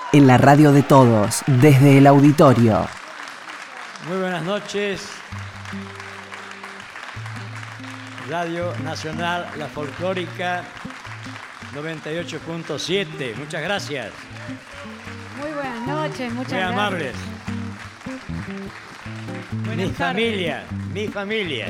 En la radio de todos, desde el auditorio. Muy buenas noches. Radio Nacional La Folclórica 98.7. Muchas gracias. Muy buenas noches, muchas Muy gracias. amables. Buenas tardes. Mi familia.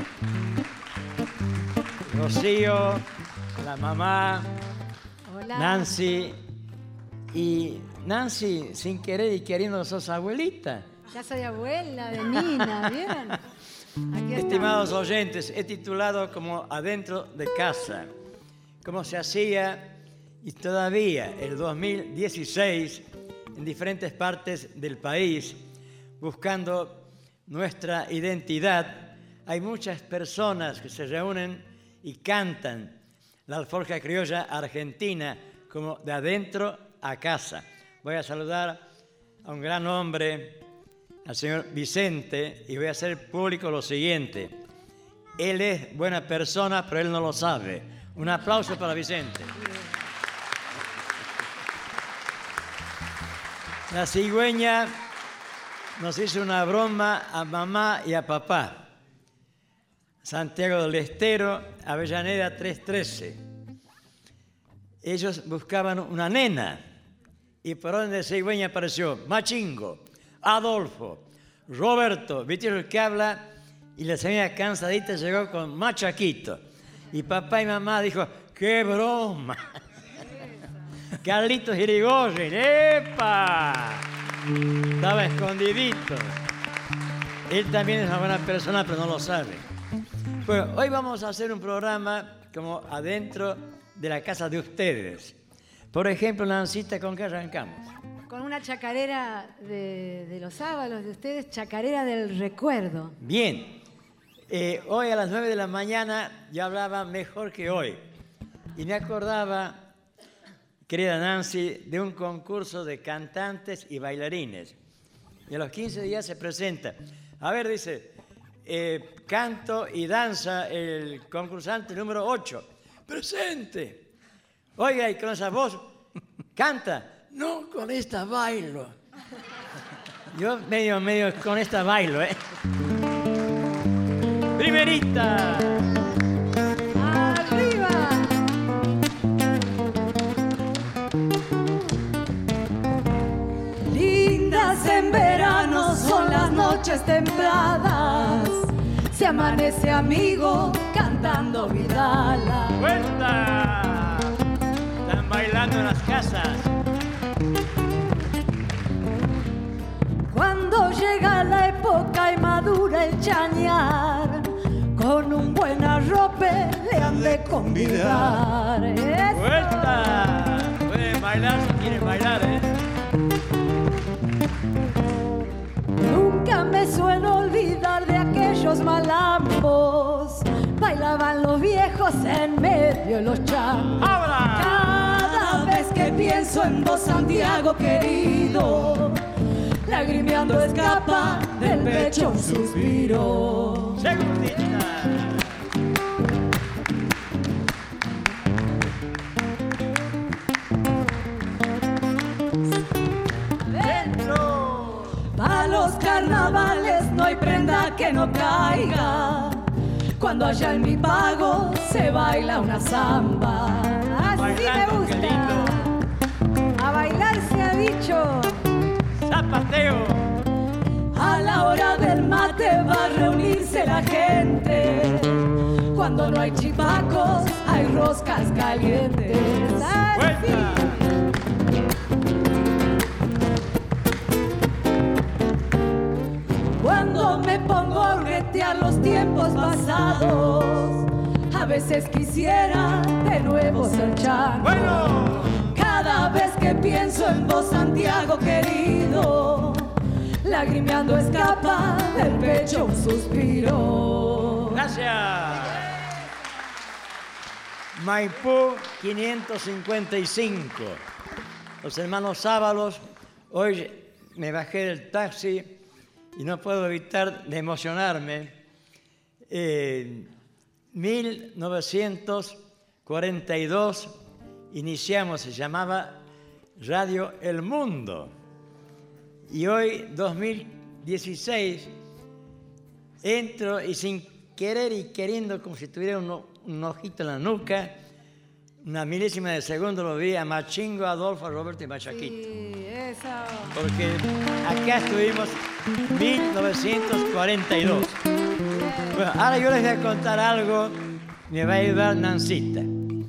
Rocío, la mamá, Hola. Nancy. Y Nancy, sin querer y queriendo, sos abuelita. Ya soy abuela de Nina, ¿vieron? Aquí Estimados estamos. oyentes, he titulado como Adentro de Casa, cómo se hacía y todavía el 2016 en diferentes partes del país, buscando nuestra identidad. Hay muchas personas que se reúnen y cantan la alforja criolla argentina como de adentro a casa. Voy a saludar a un gran hombre, al señor Vicente, y voy a hacer público lo siguiente. Él es buena persona, pero él no lo sabe. Un aplauso para Vicente. La cigüeña nos hizo una broma a mamá y a papá. Santiago del Estero, Avellaneda 313. Ellos buscaban una nena y por orden de cigüeña apareció Machingo, Adolfo, Roberto, ¿viste el que habla? Y la señora cansadita llegó con Machaquito. Y papá y mamá dijo, ¡qué broma! Carlitos Irigoyen, ¡epa! Estaba escondidito. Él también es una buena persona, pero no lo sabe. Bueno, hoy vamos a hacer un programa como adentro de la casa de ustedes. Por ejemplo, Nancita, ¿con qué arrancamos? Con una chacarera de los sábados de ustedes, chacarera del recuerdo. Bien, hoy a las 9 de la mañana yo hablaba mejor que hoy. Y me acordaba, querida Nancy, de un concurso de cantantes y bailarines. Y a los 15 días se presenta. A ver, dice, canto y danza el concursante número 8. ¡Presente! Oiga, y con esa voz, canta. No, con esta bailo. Yo medio con esta bailo, ¿eh? Primerita. ¡Arriba! Lindas en verano son las noches templadas. Se amanece amigo cantando Vidala. ¡Vuelta! Están bailando en las casas. Cuando llega la época y madura el chañar, con un buen arrope le han de convidar. ¡Eso! ¡Vuelta! Pueden bailar si quieren bailar, ¿eh? Nunca me suelo olvidar de aquellos malambos. Bailaban los viejos en medio de los chambos. ¡Ahora! Cada vez que pienso en vos, Santiago querido, lagrimeando escapa del pecho un suspiro. ¡Segundita! ¡Dentro! Pa' los carnavales no hay prenda que no caiga. Cuando allá en mi pago se baila una samba. Así me Bailando, qué gusta. lindo. A bailar se ha dicho. ¡Zapateo! A la hora del mate va a reunirse la gente. Cuando no hay chipacos, hay roscas calientes. Así. ¡Vuelta! Cuando me pongo a retear los tiempos pasados, a veces quisiera de nuevo ser chango. ¡Bueno! Cada vez que pienso en vos, Santiago querido, lagrimeando escapa del pecho un suspiro. Gracias. Maipú 555. Los hermanos Sábalos. Hoy me bajé del taxi y no puedo evitar de emocionarme. 1942 iniciamos, se llamaba Radio El Mundo. Y hoy, 2016, entro y sin querer y queriendo, como si tuviera un ojito en la nuca, una milésima de segundo lo vi a Machingo, Adolfo, Roberto y Machaquito. Sí, eso. Porque acá estuvimos 1942. Bueno, ahora yo les voy a contar algo, me va a ayudar Nancita.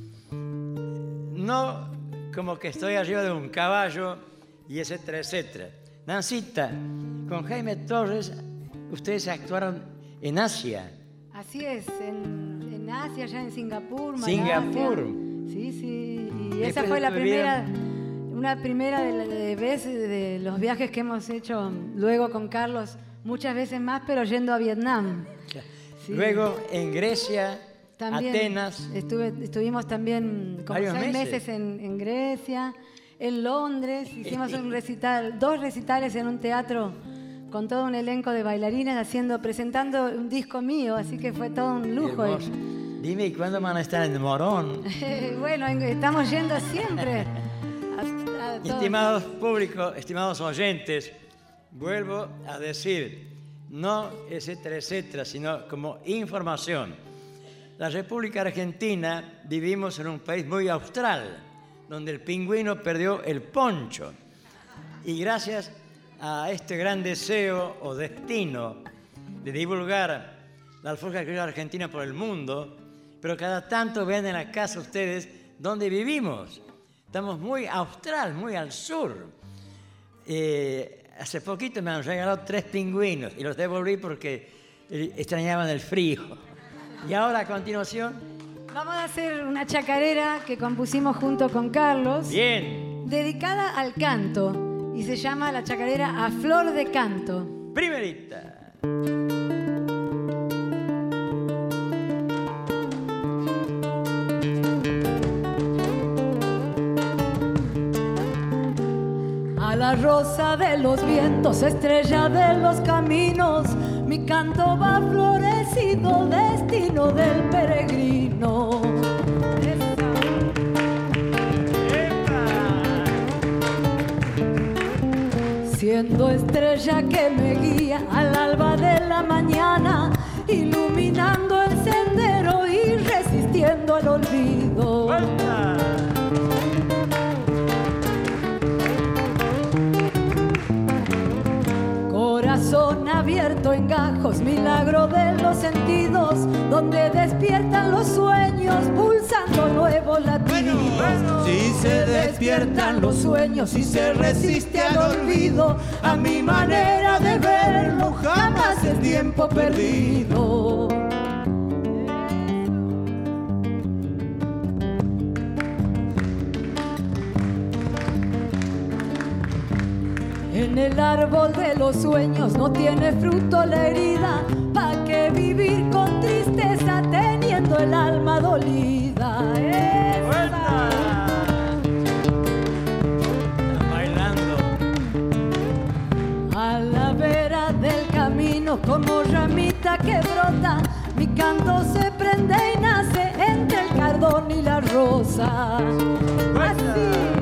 No como que estoy arriba de un caballo y etcétera, etcétera. Nancita, con Jaime Torres, ustedes actuaron en Asia. Así es, en Asia, allá en Singapur, Malasia. Singapur. Sí. Y ¿Qué esa fue la tuvieron? una primera de veces de los viajes que hemos hecho luego con Carlos, muchas veces más, pero yendo a Vietnam. Sí. Luego en Grecia, También Atenas. Estuvimos también como Varios 6 meses. meses en Grecia, en Londres, hicimos un recital, 2 recitales en un teatro con todo un elenco de bailarines presentando un disco mío, así que fue todo un lujo. Hermoso. Dime, ¿y cuándo van a estar en Morón? Bueno, estamos yendo siempre. A todo. Estimados públicos, estimados oyentes, vuelvo a decir, no etcétera, etcétera, sino como información. La República Argentina vivimos en un país muy austral, donde el pingüino perdió el poncho. Y gracias a este gran deseo o destino de divulgar la alforja criolla argentina por el mundo, pero cada tanto ven en la casa ustedes donde vivimos. Estamos muy austral, muy al sur. Hace poquito me han regalado 3 pingüinos y los devolví porque extrañaban el frío. Y ahora, a continuación... Vamos a hacer una chacarera que compusimos junto con Carlos. Bien. Dedicada al canto. Y se llama la chacarera A Flor de Canto. Primerita. A la rosa de los vientos, estrella de los caminos, mi canto va florecido, destino del peregrino. Siendo estrella que me guía al alba de la mañana, iluminando el sendero y resistiendo al olvido. Corazón abierto en gajos, milagro de los sentidos, donde despiertan los sueños, pulsando nuevos latidos. Si se despiertan los sueños y se resiste al olvido, a mi manera de verlo jamás es tiempo perdido. En el árbol de los sueños no tiene fruto la herida, ¿pa' qué vivir con tristeza teniendo el alma dolida? ¡Vuelta! Bailando. A la vera del camino como ramita que brota, mi canto se prende y nace entre el cardón y la rosa. Así.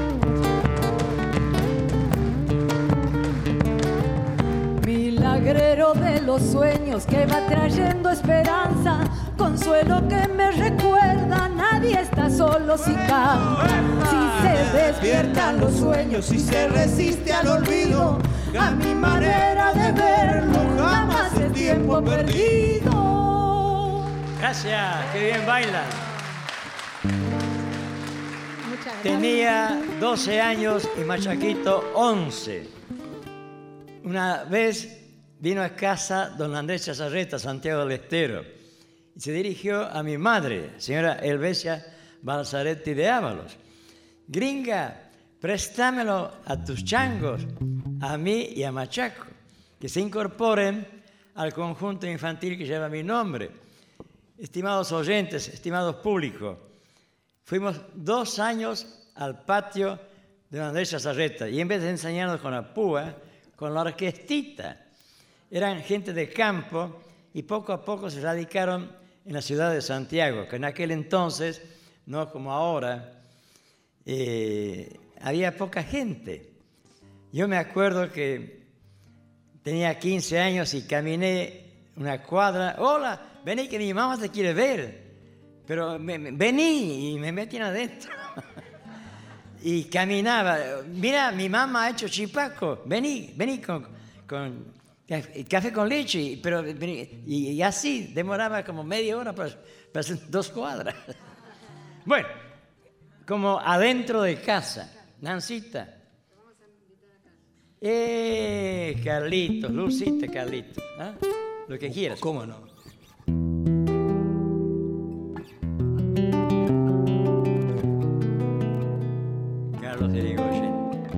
Milagrero de los sueños que va trayendo esperanza, consuelo que me recuerda, nadie está solo si canta. Si se despiertan los sueños y se resiste al olvido, a mi manera de verlo jamás es tiempo perdido. Gracias, qué bien bailan. Muchas gracias. Tenía 12 años y Machaquito 11. Una vez vino a casa don Andrés Chazarreta, Santiago del Estero, y se dirigió a mi madre, señora Helvecia Balzaretti de Ábalos. Gringa, préstamelo a tus changos, a mí y a Machaco, que se incorporen al conjunto infantil que lleva mi nombre. Estimados oyentes, estimados públicos, fuimos 2 años al patio de don Andrés Chazarreta y en vez de enseñarnos con la púa, con la orquestita. Eran gente de campo y poco a poco se radicaron en la ciudad de Santiago, que en aquel entonces, no como ahora, había poca gente. Yo me acuerdo que tenía 15 años y caminé una cuadra. Hola, vení que mi mamá te quiere ver. Pero vení y me metían adentro. Y caminaba. Mira, mi mamá ha hecho chipaco. Vení con café con leche. Pero, y así demoraba como media hora para hacer 2 cuadras. Bueno, como adentro de casa. Nancita. Carlitos, Lucita, Carlitos. ¿Ah? Lo que quieras. ¿Cómo no? Carlos de Irigoyen.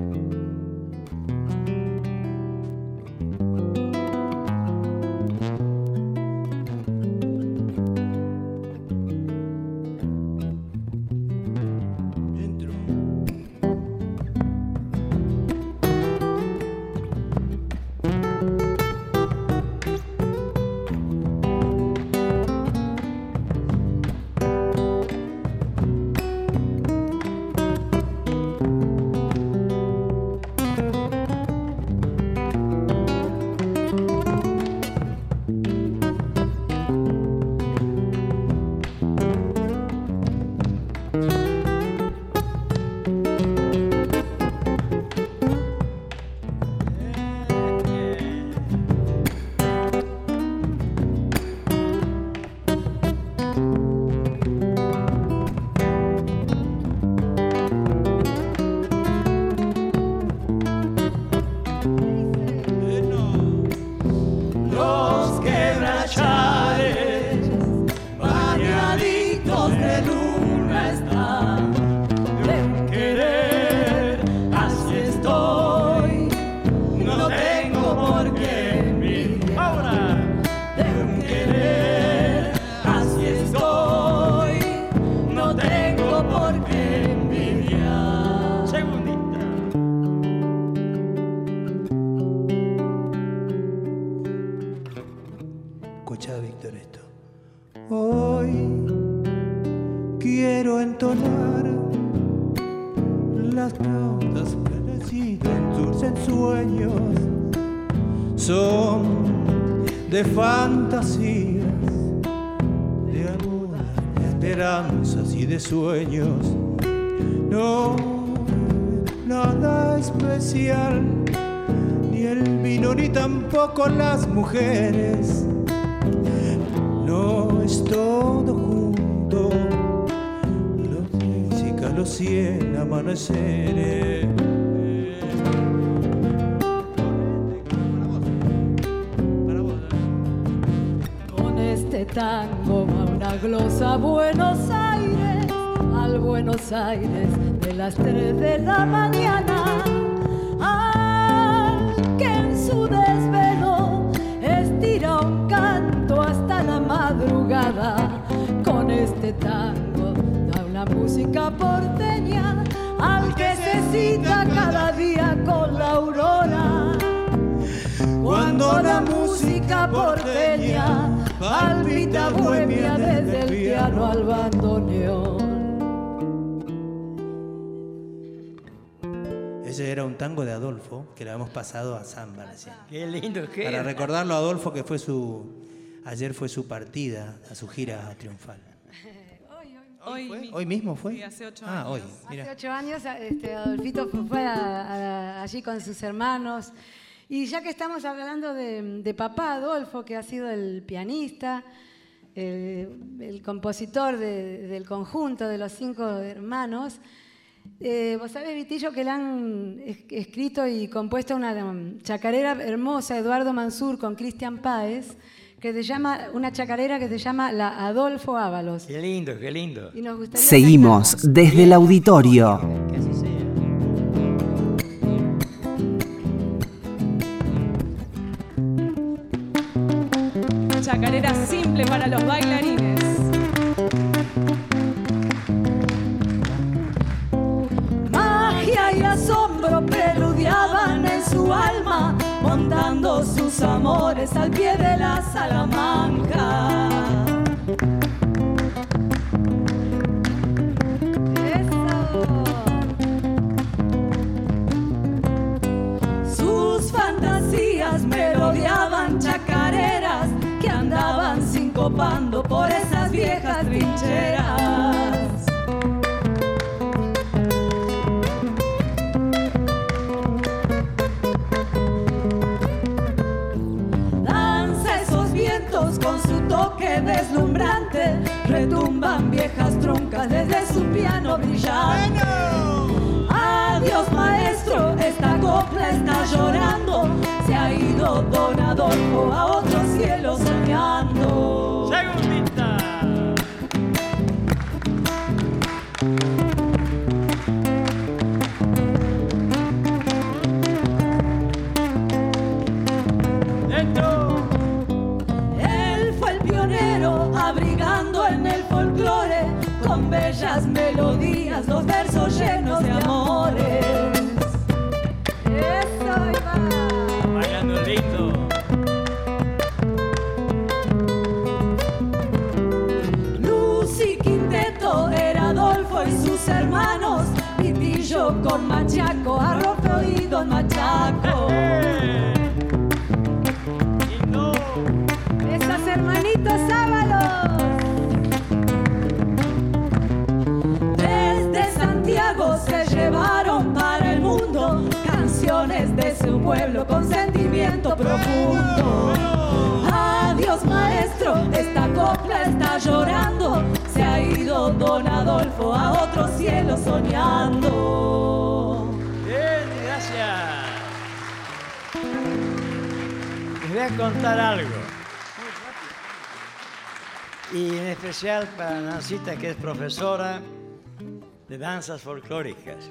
Escuchá, Víctor, esto. Hoy quiero entonar las notas planecidas en dulces sueños. Son de fantasías, de amor, de esperanzas y de sueños. No, nada especial, ni el vino ni tampoco las mujeres. No es todo junto, los 100 amaneceres. Con este tango va una glosa a Buenos Aires, al Buenos Aires de las 3 de la mañana, al que en su desvelo estira un canto hasta la madrugada. Con este tango da una música porteña al que se cita cada día con la aurora. Cuando la música porteña palpita bohemia desde el piano al bandoneón. Ese era un tango de Adolfo que lo habíamos pasado a samba recién. Qué lindo que Para era. recordarlo a Adolfo, que fue ayer fue su partida a su gira triunfal. ¿Hoy mismo fue? Sí, hace 8 años. Hoy, mira. Hace 8 años Adolfito fue allí con sus hermanos. Y ya que estamos hablando de papá Adolfo, que ha sido el pianista, el compositor del conjunto de los 5 hermanos, vos sabés, Vitillo, que le han escrito y compuesto una chacarera hermosa, Eduardo Mansur, con Cristian Páez, que se llama, una chacarera que se llama La Adolfo Ábalos. Qué lindo, qué lindo. Y nos gustaría Seguimos cantarla. desde el auditorio. Que así sea. Chacarera simple para los bailarines. Magia y asombro preludiaban en su alma, montando sus amores al pie de la Salamanca. Eso. copando por esas viejas trincheras. Danza esos vientos con su toque deslumbrante, retumban viejas troncas desde su piano brillante. Adiós maestro, esta copla está llorando, se ha ido Don Adolfo a otro cielo soñando. Segundita. Dentro. Él fue el pionero, abrigando en el folclore, con bellas melodías, los versos llenos de amores. Eso iba. Bailando lindo. Luz y quinteto era Adolfo y sus hermanos, Pitillo con Machaco, Arrope y Don Machaco. Lindo. Esos hermanitos Ábalos. Desde Santiago se llevaron para el mundo canciones de su pueblo con sentimiento profundo. Adiós maestro, esta copla está llorando, se ha ido Don Adolfo a otro cielo soñando. Bien, gracias. Les voy a contar algo. Y en especial para Nancita, que es profesora de danzas folclóricas.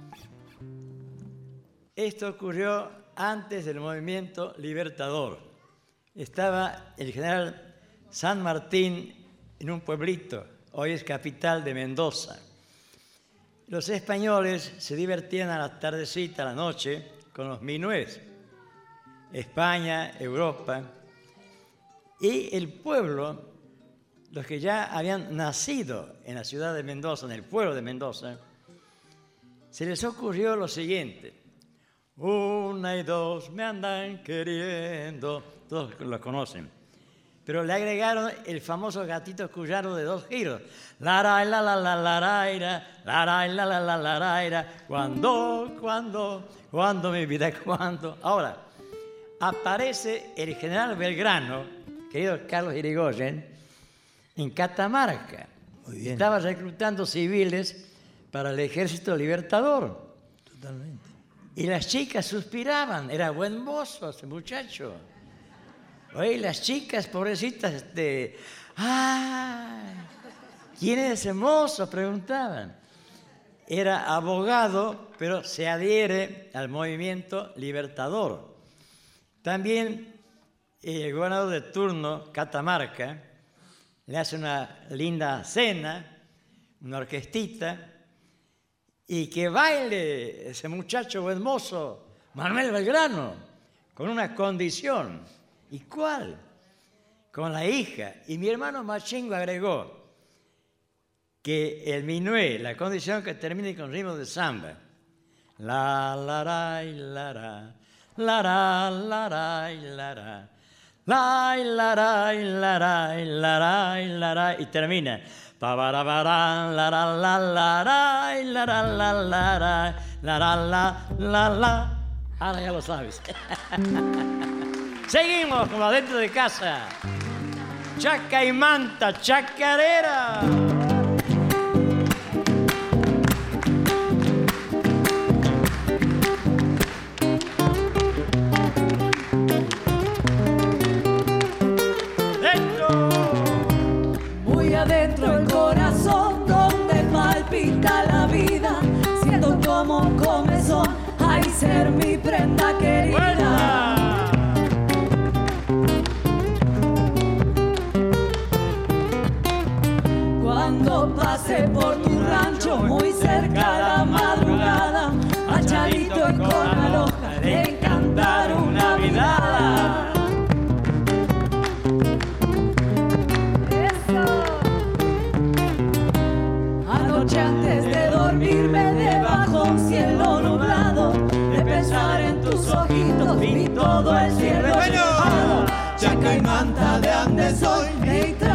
Esto ocurrió antes del movimiento libertador. Estaba el general San Martín en un pueblito, hoy es capital de Mendoza. Los españoles se divertían a la tardecita, a la noche, con los minués. España, Europa. Y el pueblo, los que ya habían nacido en la ciudad de Mendoza, en el pueblo de Mendoza, se les ocurrió lo siguiente. 1 y 2 me andan queriendo. Todos lo conocen. Pero le agregaron el famoso gatito cuyano de 2 giros. La la la la la la la la la la la. Cuando mi vida, cuando. Ahora, aparece el general Belgrano, querido Carlos Irigoyen, en Catamarca. Muy bien. Estaba reclutando civiles para el ejército libertador. Totalmente. Y las chicas suspiraban, era buen mozo ese muchacho. Oye, las chicas, pobrecitas, ¡ay! ¿Quién es ese mozo?, preguntaban. Era abogado, pero se adhiere al movimiento libertador. También el gobernador de turno, Catamarca, le hace una linda cena, una orquestita, y que baile ese muchacho buen mozo, Manuel Belgrano, con una condición. ¿Y cuál? Con la hija. Y mi hermano Machingo agregó que el minué, la condición que termine con ritmo de samba. La la la la la la la la la la la la y termina. La la la la la la la la la. Ahora ya lo sabes. Seguimos como adentro de casa. Chaca y manta, chacarera. Muy adentro el corazón donde palpita la vida, siendo como comezón, ay ser mi prenda querida. Cuando pase por tu rancho muy cerca la madrugada, a Chalito y con Aloja de cantar una vidala. Anoche antes de dormirme debajo un cielo nublado, de pensar en tus ojitos vi todo el cielo despejado. Chaca y manta de Andes soy, Me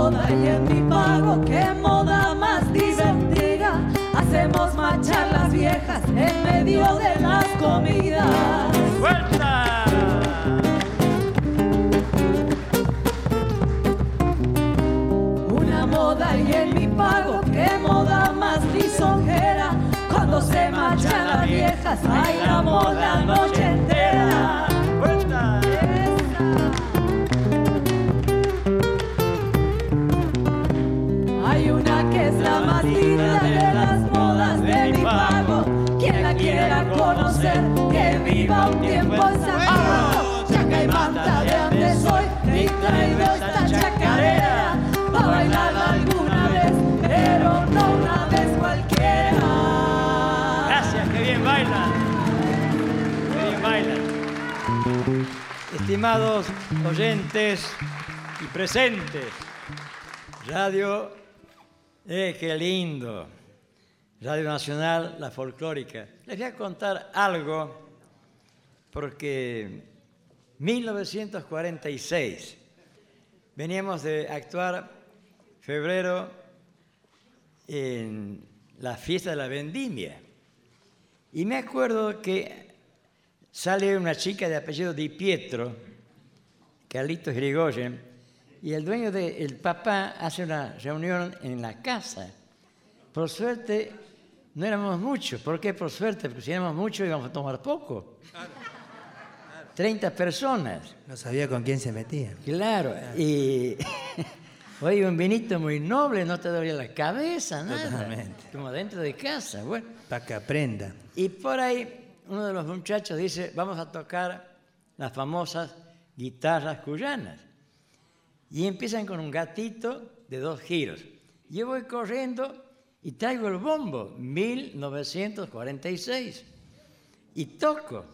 moda y en mi pago, qué moda más divertida. Hacemos marchar las viejas en medio de las comidas. ¡Vuelta! Una moda y en mi pago, qué moda más lisonjera. Cuando se marchan las viejas, bailamos la noche entera. ¡Vuelta! Hay una que es la más linda de las modas de mi pago. Quien la quiera conocer, que viva un tiempo en San Pago. Chaca y manta de donde soy, y traigo esta chacarera. Pa' bailarla alguna vez, pero no una vez cualquiera. Gracias, qué bien bailan. Qué bien bailan. Estimados oyentes y presentes, Radio, qué lindo. Radio Nacional, la folclórica. Les voy a contar algo porque 1946 veníamos de actuar febrero en la fiesta de la vendimia. Y me acuerdo que sale una chica de apellido Di Pietro, Carlitos Irigoyen, y el dueño el papá hace una reunión en la casa. Por suerte, no éramos muchos. ¿Por qué por suerte? Porque si éramos muchos íbamos a tomar poco. 30 personas. No sabía con quién se metía. Claro. Y oye, un vinito muy noble, no te dolía la cabeza, nada. Totalmente. Como dentro de casa, bueno. Para que aprenda. Y por ahí uno de los muchachos dice, vamos a tocar las famosas guitarras cuyanas. Y empiezan con un gatito de 2 giros. Yo voy corriendo y traigo el bombo, 1946. Y toco.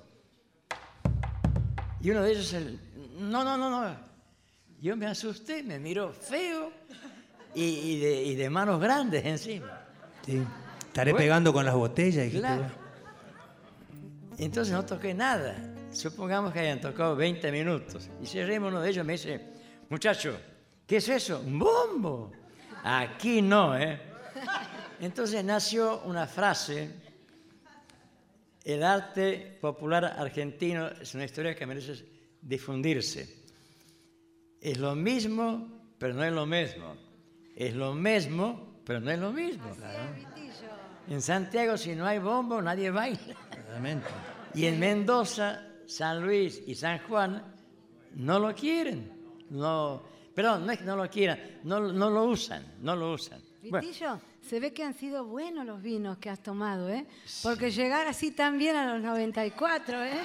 Y uno de ellos, no. Yo me asusté, me miró feo y de manos grandes encima. Sí. Estaré pegando con las botellas. Y claro. Entonces no toqué nada. Supongamos que hayan tocado 20 minutos. Y cerremos, uno de ellos me dice, muchacho, ¿qué es eso? Un bombo. Aquí no, ¿eh? Entonces nació una frase. El arte popular argentino es una historia que merece difundirse. Es lo mismo, pero no es lo mismo. Es lo mismo, pero no es lo mismo. Claro. En Santiago, si no hay bombo, nadie baila. Claramente. Y en Mendoza, San Luis y San Juan no lo quieren. No, perdón, no es que no lo quieran, no lo usan. Vitillo, bueno. Se ve que han sido buenos los vinos que has tomado, ¿eh? Porque llegar así tan bien a los 94, ¿eh?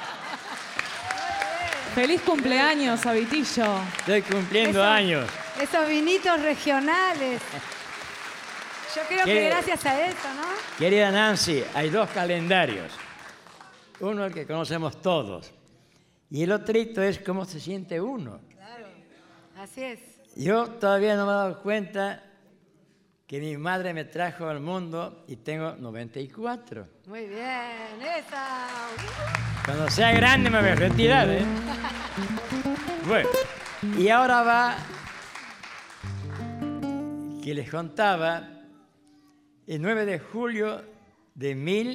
¡Feliz cumpleaños a Vitillo! Estoy cumpliendo años. Esos vinitos regionales. Yo creo que gracias a eso, ¿no? Querida Nancy, hay 2 calendarios. Uno el que conocemos todos. Y el otrito es cómo se siente uno. Claro, así es. Yo todavía no me he dado cuenta que mi madre me trajo al mundo y tengo 94. Muy bien, esa. Cuando sea grande me voy a retirar, ¿eh? Bueno, y ahora va, que les contaba, el 9 de julio de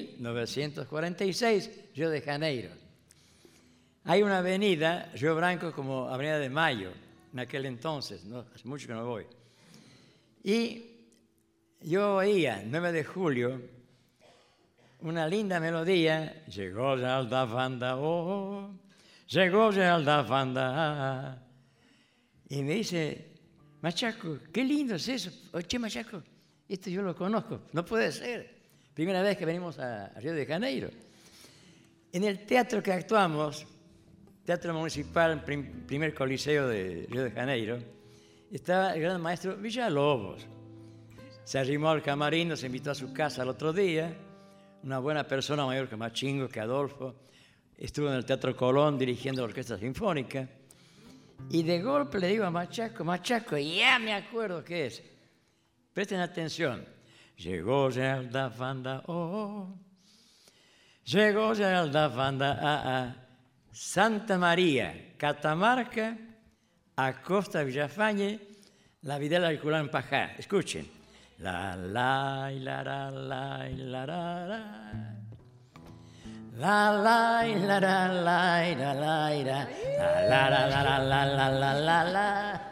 1946, Río de Janeiro. Hay una avenida, Río Branco, como Avenida de Mayo, en aquel entonces, ¿no? Hace mucho que no voy. Y yo oía, 9 de julio, una linda melodía. Llegó ya la banda, oh, llegó ya la banda. Y me dice, Machaco, qué lindo es eso. Oye, Machaco, esto yo lo conozco, no puede ser. Primera vez que venimos a Río de Janeiro. En el teatro que actuamos, Teatro Municipal, primer coliseo de Río de Janeiro, estaba el gran maestro Villalobos. Se arrimó al camarín, nos invitó a su casa el otro día, una buena persona, mayor que Machingo, que Adolfo. Estuvo en el Teatro Colón dirigiendo la orquesta sinfónica. Y de golpe le digo a Machaco, ya me acuerdo qué es. Presten atención. Llegó ya la banda, oh, llegó ya la banda, Santa María, Catamarca, Acosta Villafañe, La videla del Culán Pajá. Escuchen. La la la la la la la la. La la la la la la la la la la la la la la la.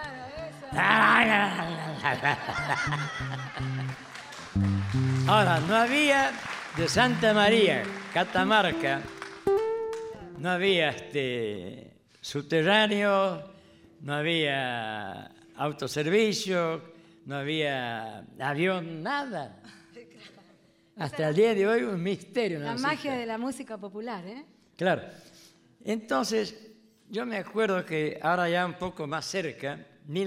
Ahora, no había de Santa María, Catamarca, no había subterráneo, no había autoservicio, no había avión, nada. Hasta el día de hoy un misterio. La magia de la música popular, ¿eh? Claro. Entonces, yo me acuerdo que ahora ya un poco más cerca,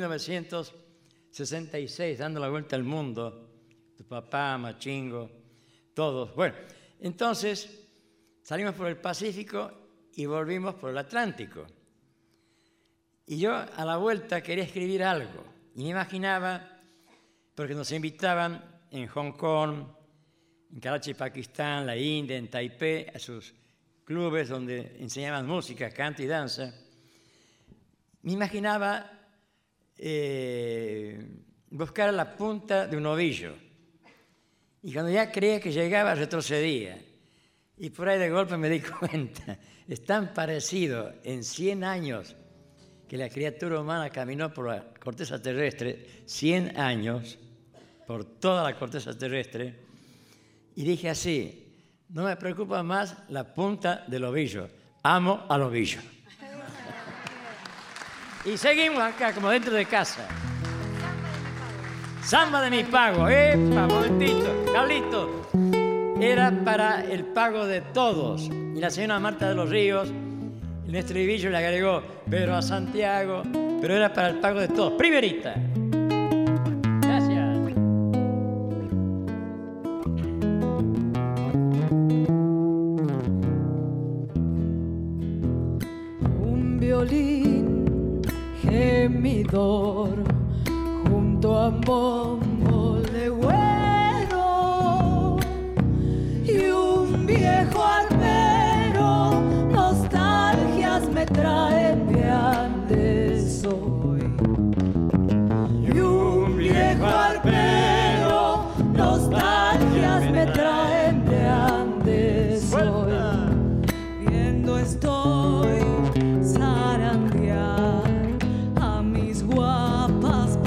1966, dando la vuelta al mundo, tu papá, Machingo, todos. Bueno, entonces salimos por el Pacífico y volvimos por el Atlántico. Y yo a la vuelta quería escribir algo. Y me imaginaba, porque nos invitaban en Hong Kong, en Karachi, Pakistán, la India, en Taipei, a sus clubes donde enseñaban música, canto y danza. Me imaginaba buscar la punta de un ovillo. Y cuando ya creía que llegaba, retrocedía. Y por ahí de golpe me di cuenta, es tan parecido en 100 años que la criatura humana caminó por la corteza terrestre, 100 años, por toda la corteza terrestre, y dije así, no me preocupa más la punta del ovillo, amo al ovillo. Y seguimos acá, como dentro de casa. Samba de mi pago, ¡epa! Momentito, Carlito. Era para el pago de todos. Y la señora Marta de los Ríos, en el estribillo le agregó, pero a Santiago, pero era para el pago de todos. Primerita. Gracias. Un violín gemidor junto a un bombo de güero y un viejo arpero, nostalgias me traen de antes hoy. Y un viejo arpero, nostalgias me traen de antes hoy. Viendo estoy zarandear a mis guapas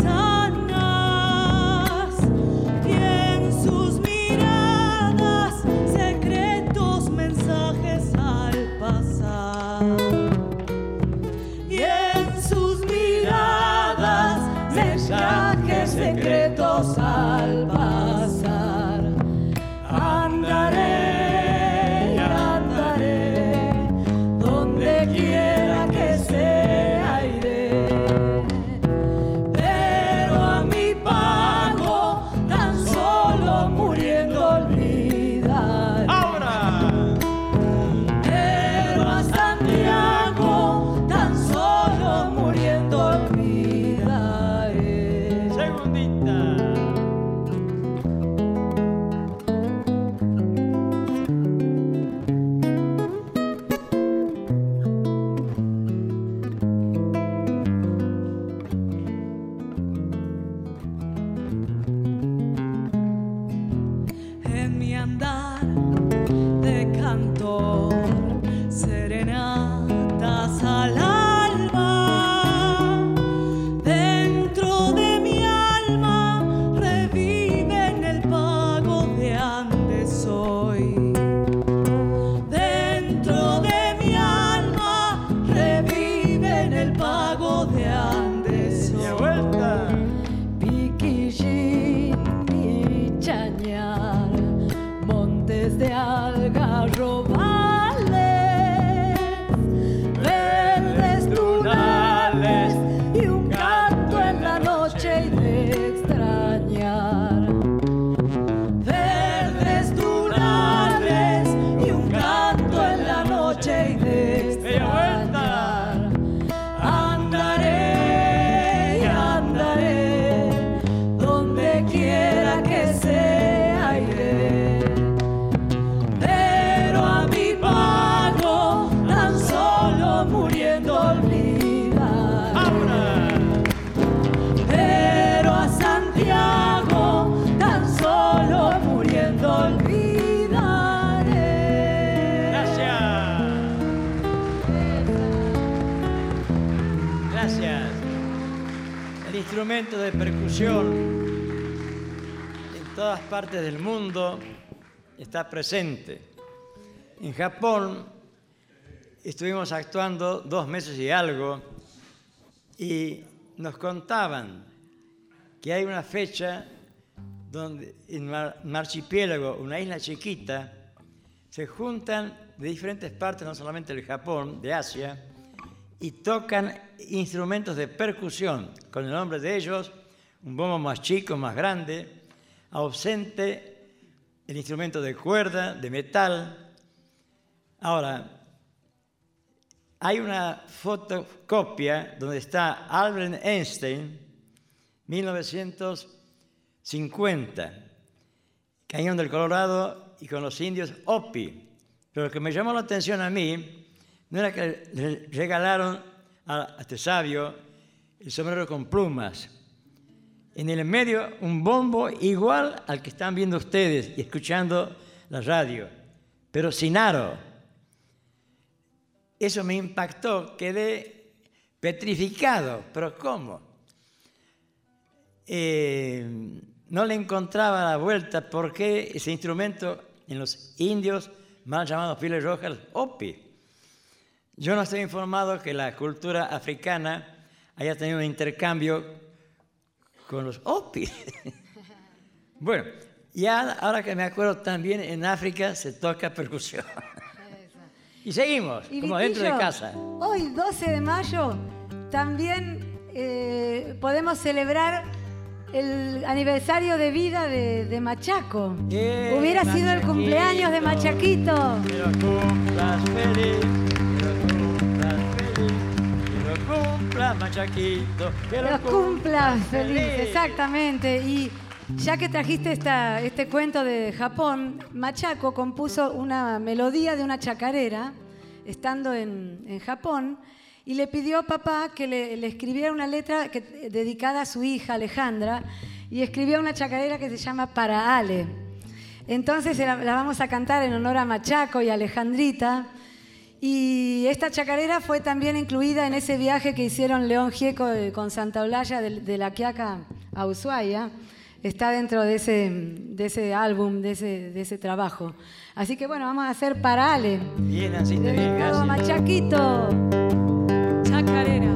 paisanas y en sus miradas secretos mensajes al pasar. Y en sus miradas mensajes secretos al pasar. Andaré, andaré, donde quiera que sea iré, pero a mi pago tan solo muriendo olvidaré. ¡Ahora! Pero a Santiago tan solo muriendo olvidaré. Segundita. instrumento de percusión en todas partes del mundo está presente. En Japón estuvimos actuando 2 meses y algo y nos contaban que hay una fecha donde en un archipiélago, una isla chiquita, se juntan de diferentes partes, no solamente del Japón, de Asia, y tocan instrumentos de percusión, con el nombre de ellos, un bombo más chico, más grande, ausente el instrumento de cuerda, de metal. Ahora, hay una fotocopia donde está Albert Einstein, 1950, Cañón del Colorado y con los indios Hopi. Pero lo que me llamó la atención a mí no era que le regalaron a este sabio el sombrero con plumas. En el medio un bombo igual al que están viendo ustedes y escuchando la radio, pero sin aro. Eso me impactó, quedé petrificado. ¿Pero cómo? No le encontraba la vuelta por qué ese instrumento en los indios, mal llamados pieles rojas, Hopi. Yo no estoy informado que la cultura africana haya tenido un intercambio con los Hopi. Bueno, ya ahora que me acuerdo, también en África se toca percusión. Y seguimos, Y como Vitillo, dentro de casa. Hoy, 12 de mayo, también podemos celebrar el aniversario de vida de Machaco. Hubiera sido el cumpleaños de Machaquito. Que lo cumplas feliz, que lo cumplas feliz, que lo cumplas, Machaquito. Que Los cumplas feliz, exactamente. Y ya que trajiste este cuento de Japón, Machaco compuso una melodía de una chacarera, estando en Japón, y le pidió a papá que le escribiera una letra dedicada a su hija Alejandra, y escribió una chacarera que se llama Para Ale. Entonces la vamos a cantar en honor a Machaco y a Alejandrita. Y esta chacarera fue también incluida en ese viaje que hicieron León Gieco con Santa Olalla de La Quiaca a Ushuaia. Está dentro de ese álbum, de ese trabajo. Así que bueno, vamos a hacer Para Ale. Bien, así te bien, Dedicado a gracias. Machaquito. Chacarera.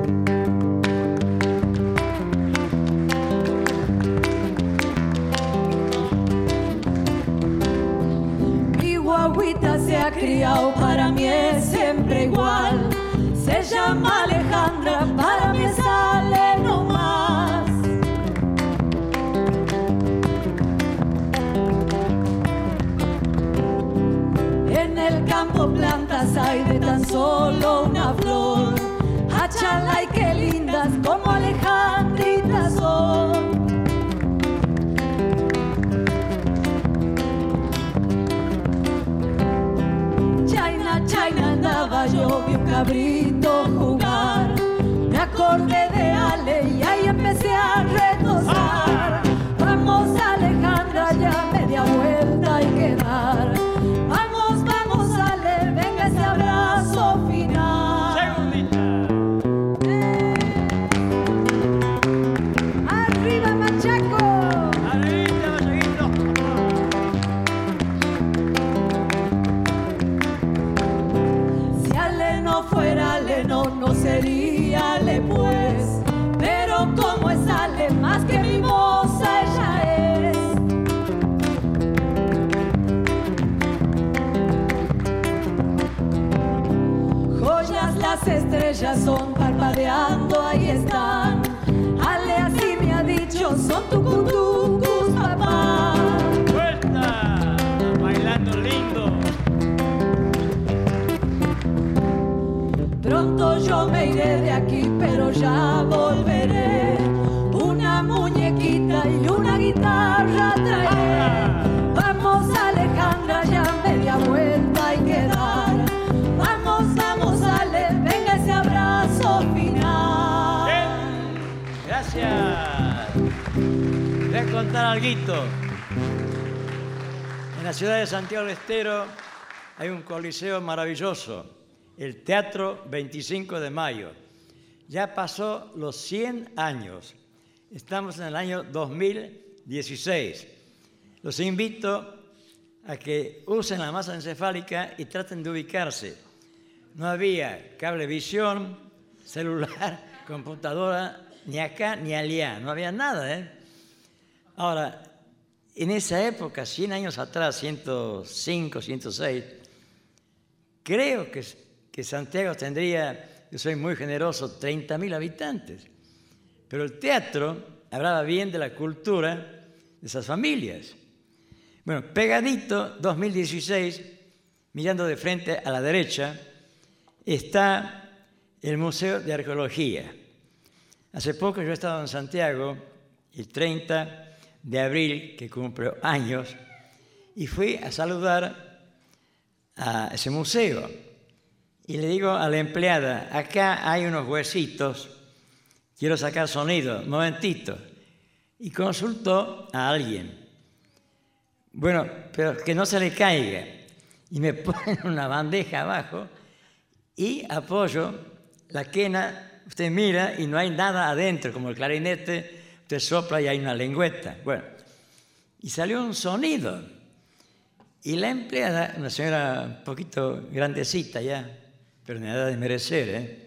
Mi guaguita se ha criado, para mí es siempre igual. Se llama Alejandra, para mí sale nomás. En el campo plantas hay de tan solo una flor. Achala y qué lindas como Alejandrita son. Chaina andaba yo, vi un cabrito jugar. Me acordé de Ale y ahí empecé a retosar. Vamos Alejandra, ya media vuelta hay que dar. Vamos, vamos Ale, venga ese abrazo final. ¡Arriba, Machaco! ¡Arriba, Machaquito! Si Ale no fuera Ale, no sería Ale pues. Pero como es Ale, más que mimosa ella es. Joyas las estrellas son parpadeando, ahí están. Ale así me ha dicho, son tucutucus, papá. ¡Vuelta! Bailando lindo. Pronto yo me iré de aquí, pero ya volveré. Una muñequita y una guitarra traeré. Vamos Alejandra, ya media vuelta hay que dar. Vamos, vamos Ale, venga ese abrazo final. Gracias. Voy a contar algo. En la ciudad de Santiago del Estero hay un coliseo maravilloso, el Teatro 25 de Mayo. Ya pasó los 100 años. Estamos en el año 2016. Los invito a que usen la masa encefálica y traten de ubicarse. No había cablevisión, celular, computadora, ni acá ni allá. No había nada, ¿eh? Ahora, en esa época, 100 años atrás, 105, 106, creo que Santiago tendría, yo soy muy generoso, 30.000 habitantes. Pero el teatro hablaba bien de la cultura de esas familias. Bueno, pegadito, 2016, mirando de frente a la derecha, está el Museo de Arqueología. Hace poco yo he estado en Santiago, el 30 de abril, que cumple años, y fui a saludar a ese museo. Y le digo a la empleada, acá hay unos huesitos, quiero sacar sonido, momentito. Y consultó a alguien. Bueno, pero que no se le caiga. Y me ponen una bandeja abajo y apoyo la quena. Usted mira y no hay nada adentro, como el clarinete, usted sopla y hay una lengüeta. Bueno, y salió un sonido. Y la empleada, una señora un poquito grandecita ya, pero en edad de merecer,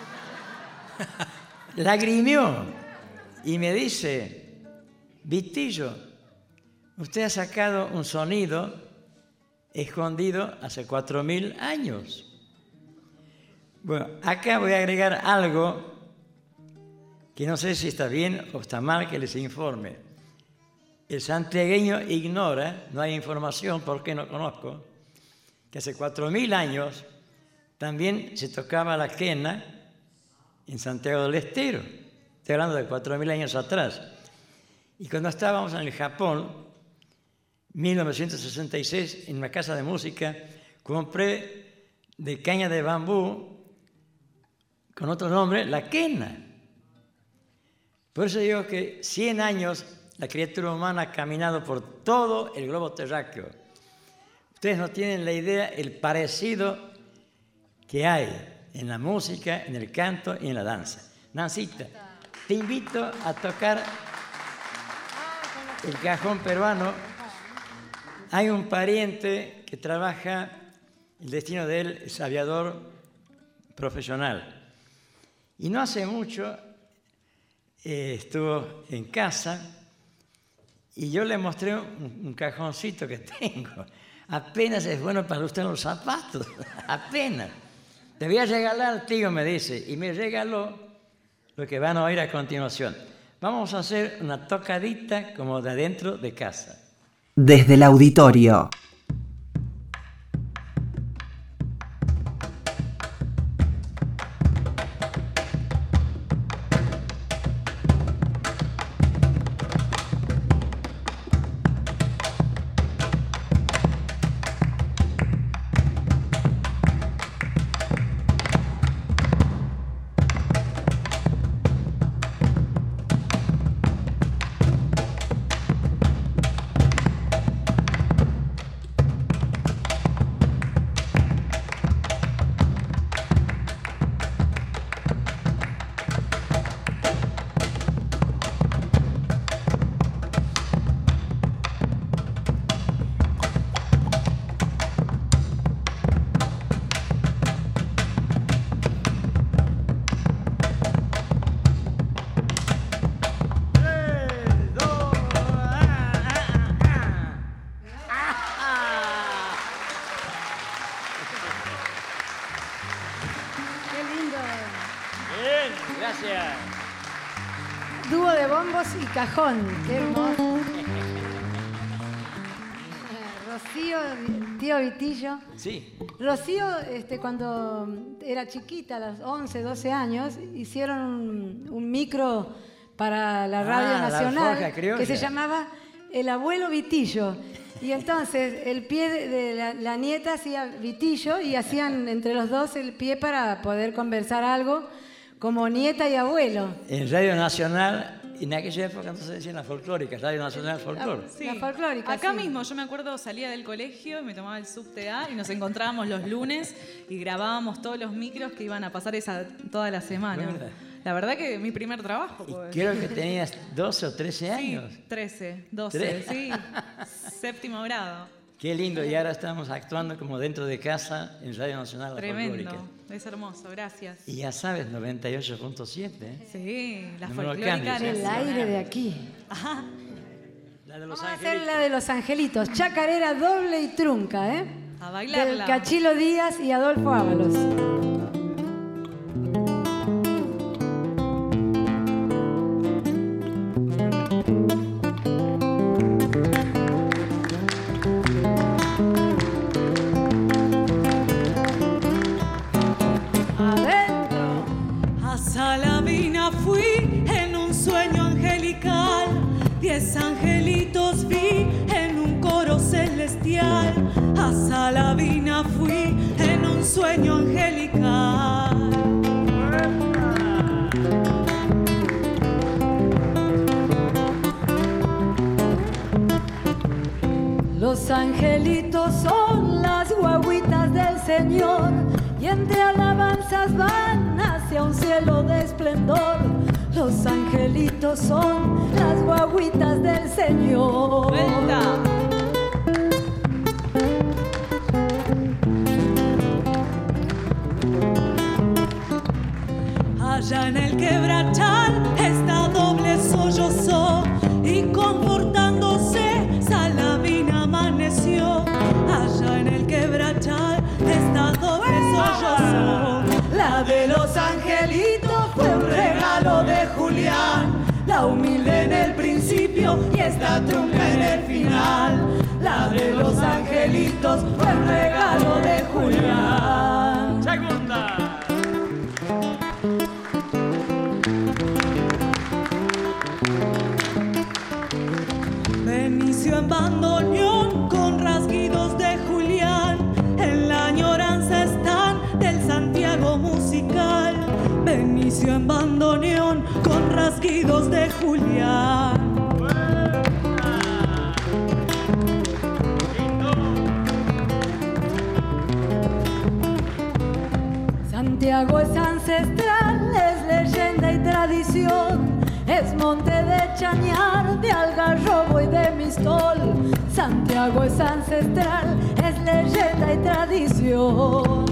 lagrimió y me dice, Vitillo, usted ha sacado un sonido escondido hace 4.000 años. Bueno, acá voy a agregar algo que no sé si está bien o está mal que les informe. El santiagueño ignora, no hay información porque no conozco, que hace 4.000 años también se tocaba la quena en Santiago del Estero. Estoy hablando de 4.000 años atrás. Y cuando estábamos en el Japón, 1966, en una casa de música, compré de caña de bambú, con otro nombre, la quena. Por eso digo que 100 años la criatura humana ha caminado por todo el globo terráqueo. Ustedes no tienen la idea, el parecido que hay en la música, en el canto y en la danza. Nancita, te invito a tocar el cajón peruano. Hay un pariente que trabaja, el destino de él es aviador profesional. Y no hace mucho estuvo en casa y yo le mostré un cajoncito que tengo. Apenas es bueno para usted los zapatos, apenas. Te voy a regalar, tío, me dice, y me regaló lo que van a oír a continuación. Vamos a hacer una tocadita como de adentro de casa. Desde el auditorio. Dúo de bombos y cajón. Qué hermoso. Rocío, tío Vitillo. Sí. Rocío, cuando era chiquita, a los 11, 12 años, hicieron un micro para la Radio Nacional que se llamaba El Abuelo Vitillo. Y entonces el pie de la nieta hacía Vitillo y hacían entre los dos el pie para poder conversar algo como nieta y abuelo. En Radio Nacional, en aquella época no se decía la folclórica, Radio Nacional Folclor. Sí. La folclórica, Acá sí. mismo, yo me acuerdo, salía del colegio y me tomaba el subte A y nos encontrábamos los lunes y grabábamos todos los micros que iban a pasar toda la semana. La verdad que mi primer trabajo. Pues. Creo que tenías 12 o 13 años. Sí, 13, 12, sí. Séptimo grado. Qué lindo, y ahora estamos actuando como dentro de casa en Radio Nacional La Tremendo, Folclórica. es hermoso, gracias. Y ya sabes, 98.7. Sí, la No me lo folclórica cambies. El aire de aquí. Ajá. La de los Vamos a hacer angelitos. la de los angelitos. Chacarera doble y trunca, ¿eh? A bailarla. Del Cachilo Díaz y Adolfo Ábalos. A Salavina fui en un sueño angelical, 10 angelitos vi en un coro celestial. A Salavina fui en un sueño angelical. Los angelitos son las guaguitas del Señor y entre alabanzas van hacia un cielo de esplendor. Los angelitos son las guaguitas del Señor. Vuelta. Allá en el quebrachal esta doble sollozó y confortándose Salavina amaneció. Allá en el quebrachal esta doble sollozó. La de los angelitos fue un regalo de Julián, la humilde en el principio y esta trunca en el final. La de los angelitos fue un regalo de Julián. Segunda. Benicio en bandoneón con rasguidos de Julián, en la añoranza están del Santiago musical. Benicio en bandoneón con rasguidos de Julián. Santiago es ancestral, es leyenda y tradición, es monte de Chañar, de Algarrobo y de Mistol. Santiago es ancestral, es leyenda y tradición.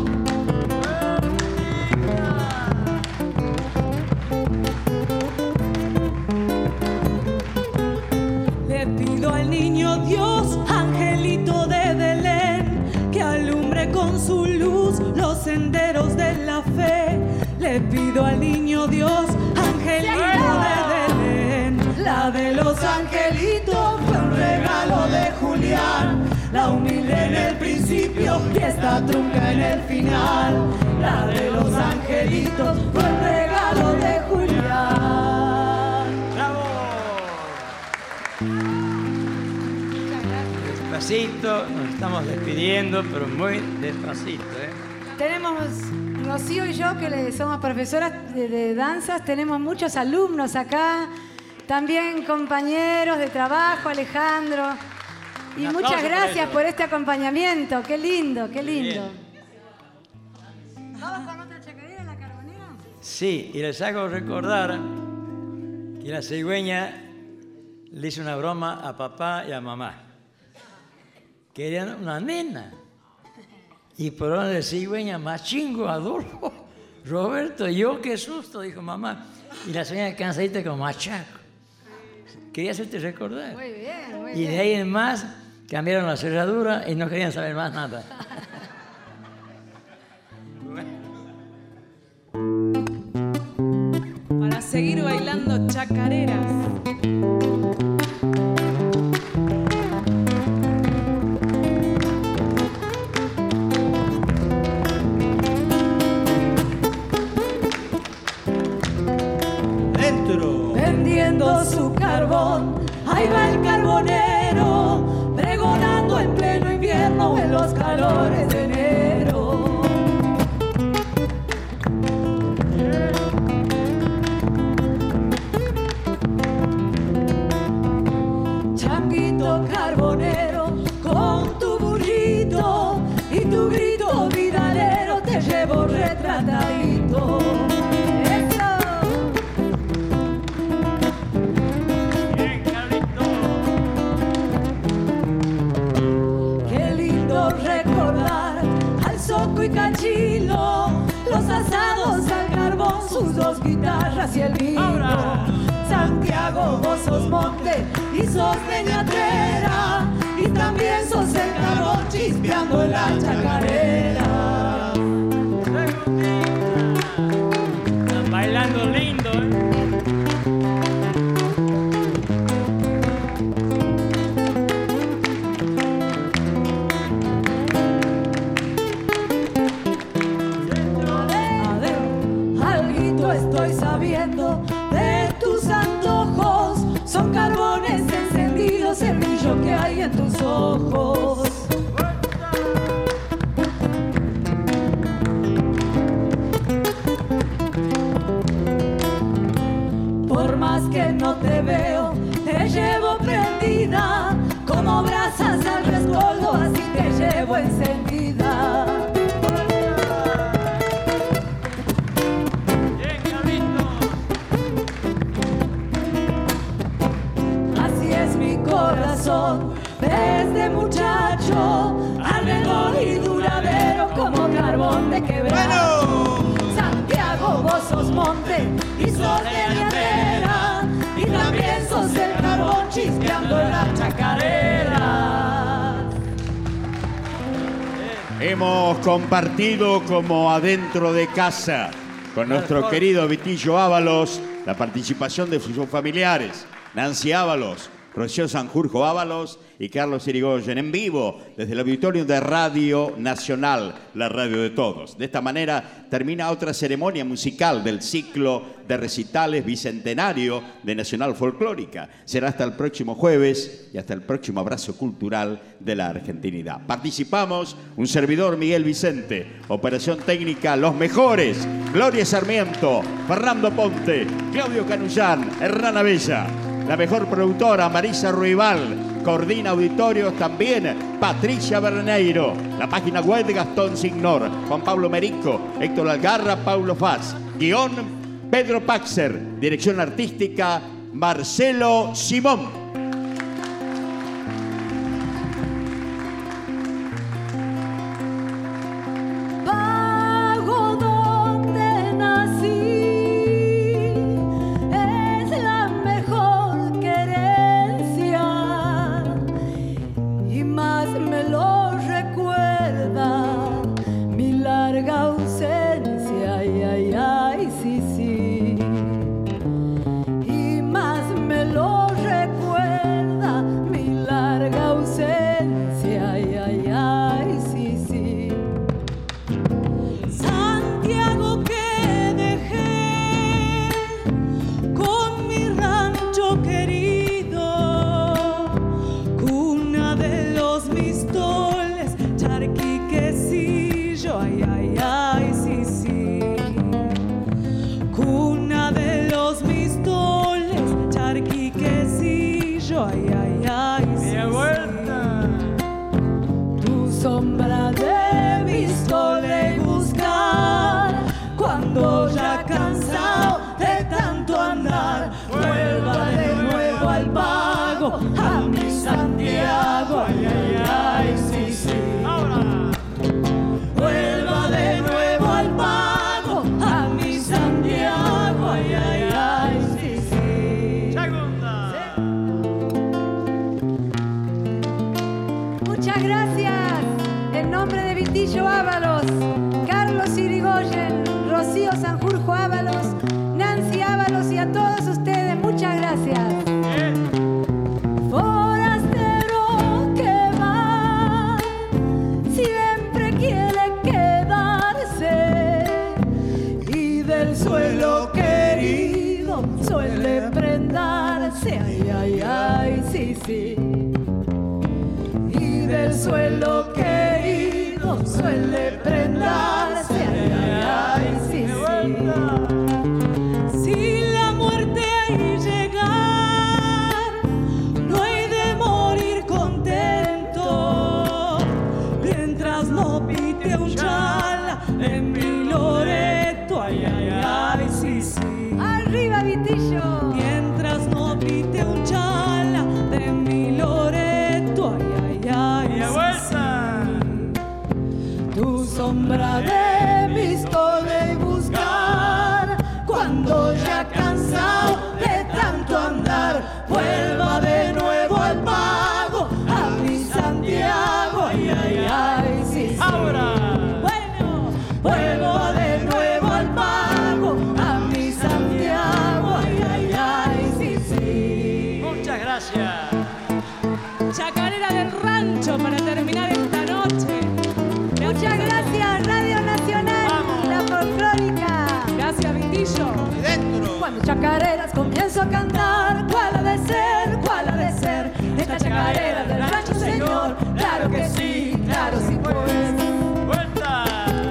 Le pido al niño Dios, angelito de Belén, que alumbre con su luz los senderos de la fe. Le pido al niño Dios, angelito de Belén. La de los angelitos fue un regalo de Julián, la humilde en el principio y esta trunca en el final. La de los angelitos fue un regalo de Julián. ¡Bravo! Despacito, nos estamos despidiendo, pero muy despacito, ¿eh? Tenemos Rocío y yo, que somos profesoras de danzas, tenemos muchos alumnos acá, también compañeros de trabajo, Alejandro. Y Un aplauso muchas por gracias ellos. por este acompañamiento, qué lindo, qué Muy lindo. bien. ¿Vamos con otra chacarera, la carbonera? Sí, y les hago recordar que la cigüeña le hizo una broma a papá y a mamá. Querían una nena. Y por una de cigüeña, machingo, Adolfo, Roberto, yo, qué susto, dijo mamá. Y la señora cansadita como machaco. Quería hacerte recordar. Muy bien, muy Y bien. de ahí en más cambiaron la cerradura y no querían saber más nada. Para seguir bailando chacareras. Dentro. Vendiendo su carbón, ahí va el carbonero, pregonando en pleno invierno en los calores de enero. Changuito carbonero, con tu burrito y tu grito vidalero te llevo retratadito. ¡Eso! Santiago, vos sos monte y sos peñatrera, y también sos el carbón chispeando en la chacarera. Están bailando lindo, Estoy sabiendo de tus antojos, son carbones encendidos el brillo que hay en tus ojos. Por más que no te veo, te llevo prendida, como brasas al rescoldo, así te llevo encendida. Desde muchacho, alrededor y duradero como carbón de quebrado. Bueno. Santiago, vos sos monte y sos peñatrera, y también sos el carbón chispeando en la chacarera. Hemos compartido como adentro de casa con nuestro querido Vitillo Ábalos la participación de sus familiares, Nancy Ábalos, Rocío Sanjurjo Ábalos y Carlos Irigoyen en vivo desde el auditorio de Radio Nacional, la radio de todos. De esta manera termina otra ceremonia musical del ciclo de recitales bicentenario de Nacional Folclórica. Será hasta el próximo jueves y hasta el próximo abrazo cultural de la argentinidad. Participamos un servidor Miguel Vicente, operación técnica los mejores, Gloria Sarmiento, Fernando Ponte, Claudio Canullán, Hernán Abella. La mejor productora, Marisa Ruibal. Coordina auditorios también, Patricia Berneiro. La página web de Gastón Signor. Juan Pablo Merico, Héctor Algarra, Paulo Faz. Guión, Pedro Paxer. Dirección artística, Marcelo Simón. Suelo querido suele prendarse, ay, ay, ay, sí, sí. Si la muerte hay llegar, no hay de morir contento, mientras no pite un chala en mi Loreto, ay, ay, ay, sí, sí. Arriba, Vitillo. Mientras no pite un chala de mi Loreto, ay, ay, ay. Tu sombra de vuelva de nuevo al pago, a mi Santiago, ay, ay, ay, sí, sí. Ahora. Bueno, vuelvo de nuevo al pago, a mi Santiago, ay, ay, ay, sí, sí. Muchas gracias. Chacarera del Rancho para terminar esta noche. Muchas gracias, Radio Nacional, Vamos. la folclórica. Gracias, Vitillo. Cuando chacareras comienzo a cantar, ¿cuál ha de ser? ¿Cuál ha de ser? Esta chacarera del rancho, señor. Claro que sí, claro sí pues. Vuelta.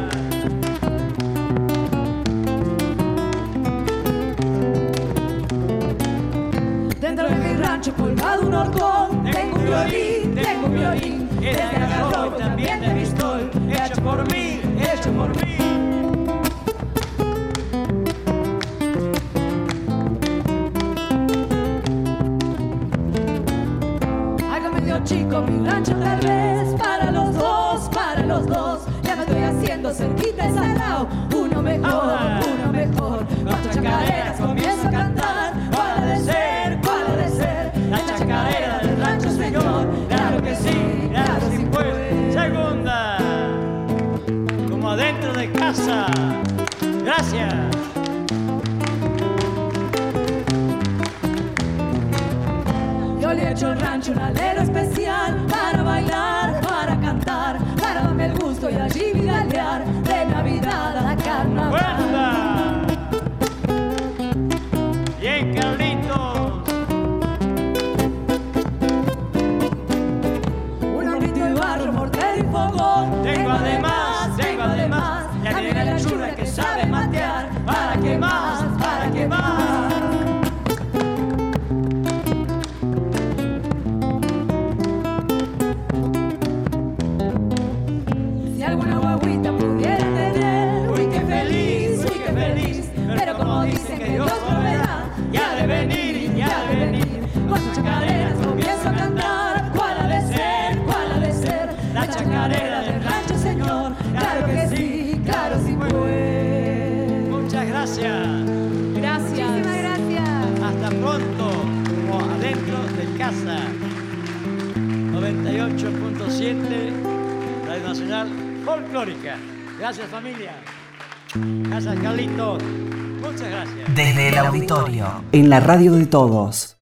Dentro de mi rancho colgado un horcón, tengo un violín, tengo un violín. Es de agarró y también de pistol. Hecho por mí, hecho por mí. Algo medio chico mi rancho tal vez, para los dos, para los dos. Ya me estoy haciendo cerquita y salado, uno mejor, uno mejor. Cuando chacareras comienzo a cantar, ¿cuál ha de ser? ¿Cuál ha de ser? La chacarera del rancho, señor. Claro que sí, claro sí pues. Segunda. Como adentro de casa. Gracias. Yo le he hecho al rancho un alero especial para bailar, para cantar, para darme el gusto y allí vidalear de Navidad a Carnaval. Vuelta. Bien, Carlitos. Un hornito y barro, mortero y fogón. Tengo además, la nena la chula que sabe matear. ¿Para qué más? ¿Para qué más? Si alguna guaguita pudiera tener, uy qué feliz, pero como dicen que Dios volverá, ya de venir, ya de venir. Con tus chacareras comienzo a cantar, ¿cuál ha de ser? ¿Cuál ha de ser? La chacarera del rancho, señor. Claro que sí, claro sí pues. Muchas gracias. Gracias. Muchísimas gracias. Hasta pronto. Como adentro de casa. 98.7 Radio Nacional Folclórica. Gracias, familia. Gracias, Carlitos. Muchas gracias. Desde el auditorio, en la radio de todos.